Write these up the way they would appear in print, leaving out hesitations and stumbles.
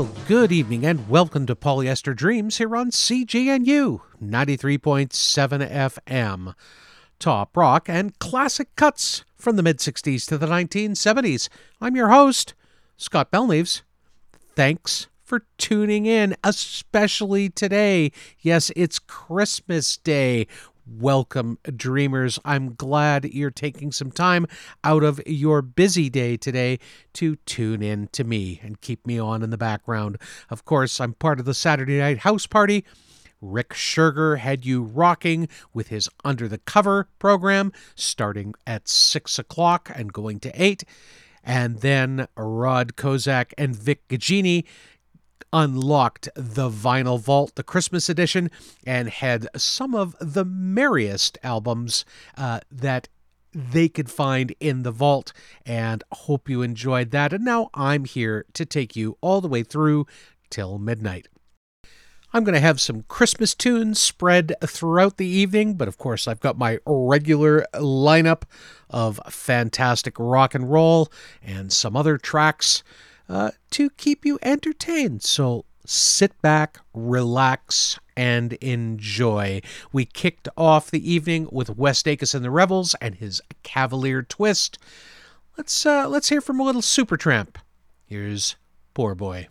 Well, good evening and welcome to Polyester Dreams here on CGNU 93.7 FM. Top rock and classic cuts from the mid-60s to the 1970s. I'm your host, Scott Belneves. Thanks for tuning in, especially today. Yes, it's Christmas Day. Welcome, dreamers. I'm glad you're taking some time out of your busy day today to tune in to me and keep me on in the background. Of course, I'm part of the Saturday Night House Party. Rick Scherger had you rocking with his Under the Cover program, starting at 6 o'clock and going to 8. And then Rod Kozak and Vic Gagini unlocked the Vinyl Vault, the Christmas edition, and had some of the merriest albums that they could find in the vault, and hope you enjoyed that. And now I'm here to take you all the way through till midnight. I'm going to have some Christmas tunes spread throughout the evening, but of course I've got my regular lineup of fantastic rock and roll and some other tracks to keep you entertained. So sit back, relax, and enjoy. We kicked off the evening with Wes Dacus and the Rebels and his Cavalier Twist. Let's hear from a little Supertramp. Here's Poor Boy.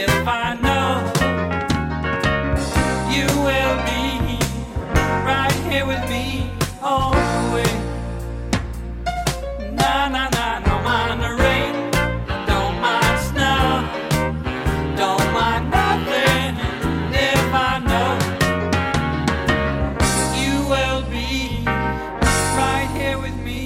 if I know you will be right here with me all the way. Na na na, don't mind the rain, don't mind snow, don't mind nothing if I know you will be right here with me.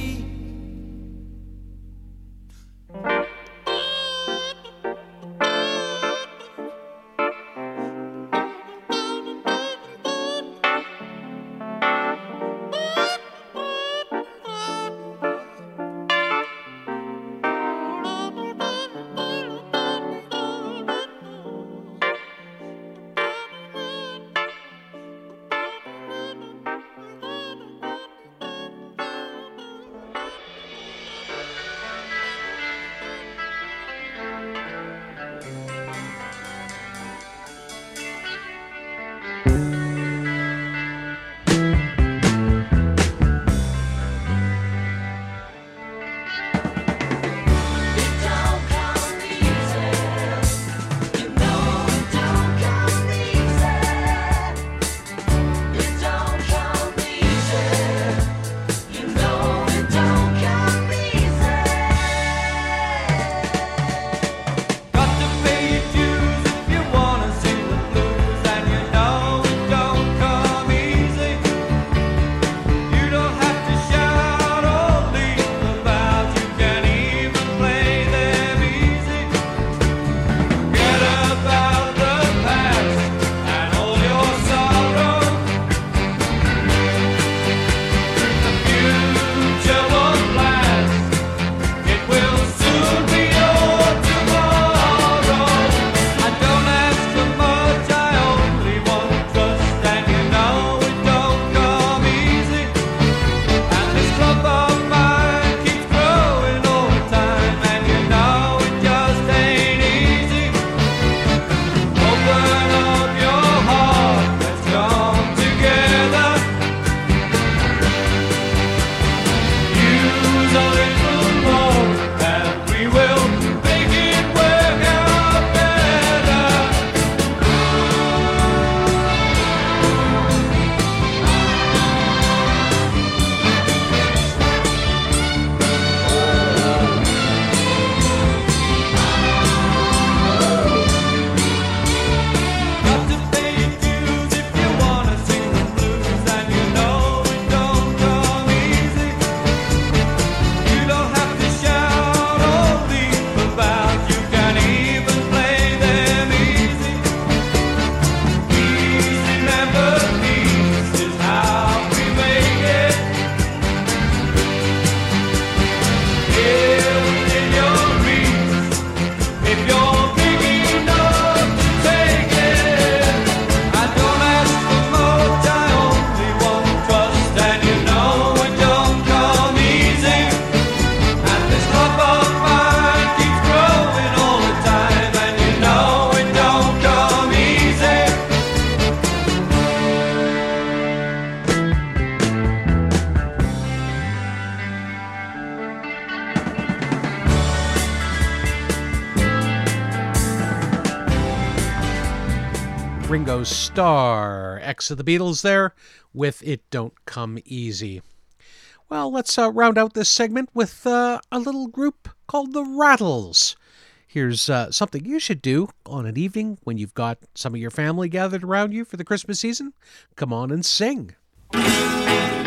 Ringo Starr, ex of the Beatles there, with It Don't Come Easy. Well, let's round out this segment with a little group called the Rattles. Here's something you should do on an evening when you've got some of your family gathered around you for the Christmas season. Come on and sing.